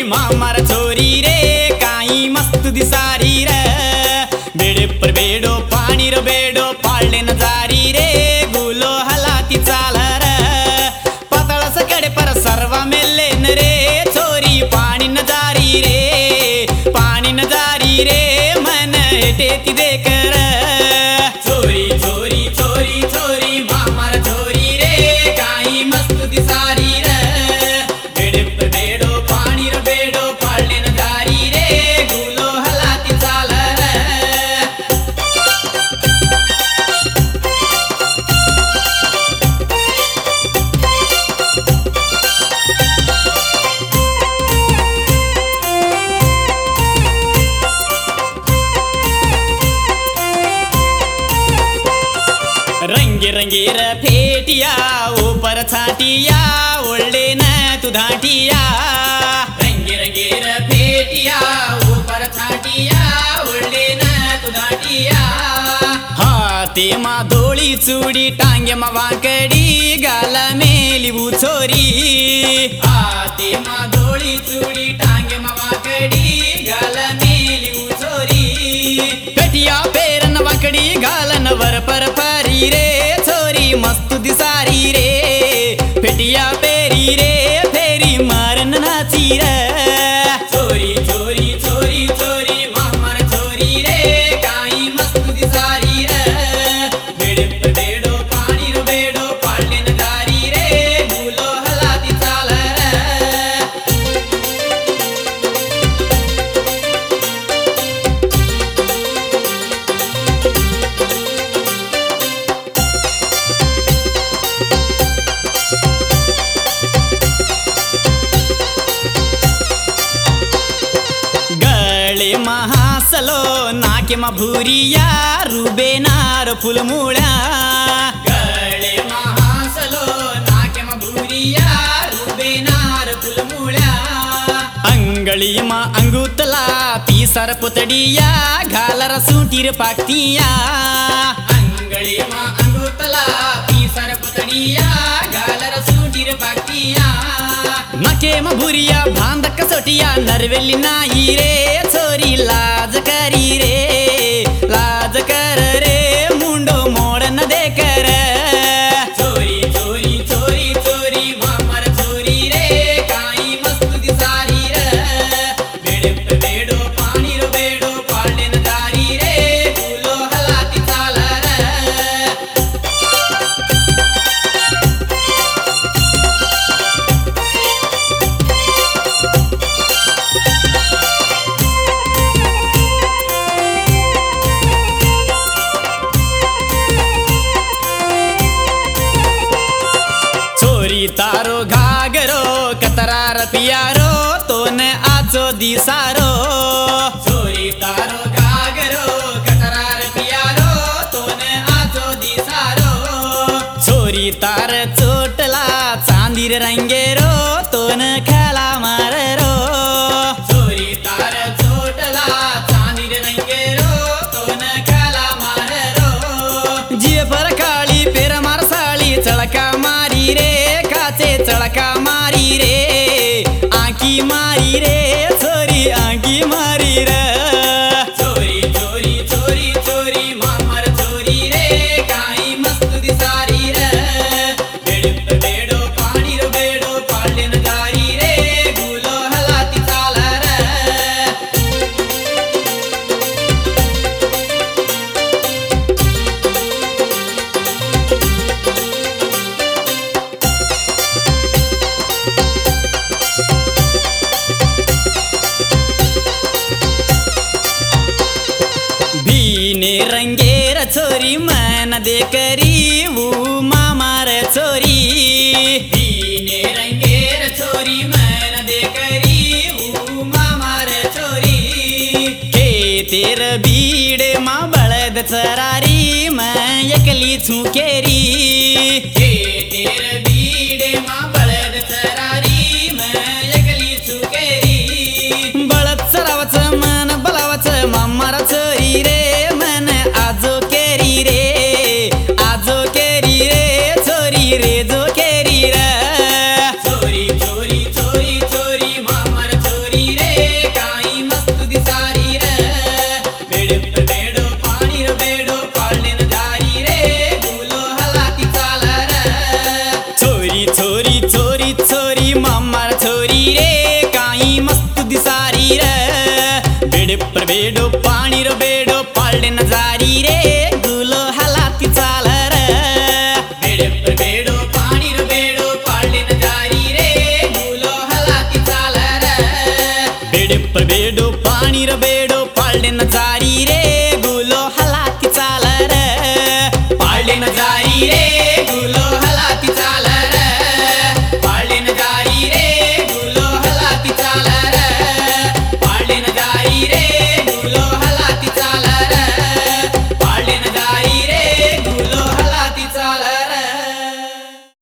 मामार छोरी रे काई मस्त दिसारी रे बेडे पर बेडो पाणी रो बेडो पाळले न जारी रे गुलो हलाती चाल रे पातळ सकड़े पर सर्वा मेले न रे छोरी पाणी न जारी रे मन हेटेती देकर छोरी छोरी छोरी छोरी मामार छोरी रे काई मस्त दिसारी रे बेडे पर बेडो पाणी रो बेडो पाळले न जारी रे गुलो हलाती चाल रे रंगे रंगेर फेटिया ऊपर छाटिया ओल्डे न तू धाटिया रंगे रंगेर फेटिया ऊपर छाटिया ओल्डे न तू धाटिया हाते मा धोळी चूडी टांगे मा वाकडी गाला मेली छोरी हाते मा धोळी चूडी टांगे मा वाकडी गाला मेली छोरी पेटिया पेरन वाकडी गालन वर पर परी रे छोरी मस्त दिसारी रे पेटिया पेरी रे फेरी मारन नाची रे छोरी छोरी छोरी छोरी मामार छोरी रे काई मस्त दिसारी रे बेडे पर बेडो पाणी रो बेडो पाळले न जारी रे गुलो हलाती चाल रे गळे महासलो नाके मा भूरिया रुबेनार फुलमुळ्या गळे महासलो नाके मा भूरिया रुबेनार फुलमुळ्या अंगळी मा अंगुतला पीसर पुतडिया घालर सुटीर पाकतिया अंगळी मा अंगुतला पीसर पुतडिया घालर सुटीर पाकतिया नके मा भूरिया भांद कसोटिया नरवेली नाही रे छोरी लाज करी रे लाज कर रे मुंडो मोड़ न दे कर छोरी छोरी छोरी छोरी मामार छोरी रे काई मस्त दिसारी रे बेडे पर बेडो पाणी रो बेडो पाळले न जारी रे गुलो हलाती चाल रे छोरी तारो घागरो कतरार पियारो तोने आचो दिसारो छोरी तारो घागरो कतरार पियारो तोने आचो दिसारो छोरी तार चोटला चांदीर रंगेरो तोन खेला मारो छोरी तार चोटला चांदीर रंगेरो तोन खेला मारो जिये पर काळी पेर मारसाळी चळका मारी रे काचे चळका मारी रे आंकी मारी रे छोरी आंकी मारी रे छोरी छोरी छोरी छोरी मामार छोरी रे काई मस्त दिसारी रे बेडे पर बेडो पाणी रो बेडो पाळले न जारी रे गुलो हलाती चाल रे भीने रंगेर छोरी मन दे करी वो मामार छोरी भीने रंगेर छोरी मन दे करी वो मामार छोरी के तेर बीड़े मा बळद चरारी मैं एकली छुकेरी के तेर बीड़े मा बळद चरारी मैं एकली छुकेरी बळद चरावच मन बलावच मामार छोरी रे मन आजो केरी रे छोरी रे जो केरी रे छोरी छोरी छोरी छोरी मामार छोरी छोरी छोरी मामार छोरी रे काही मस्त दिसारी रे बेडे पर बेडो पाणी रो बेडो पाळले न जारी रे गुलो हलाती चाल रे बेडे पर बेडो पाणी रो बेडो पाळले न जारी रे गुलो हलाती चाल रे बेडे पर बेडो पाणी रो बेडो पाळले न जारी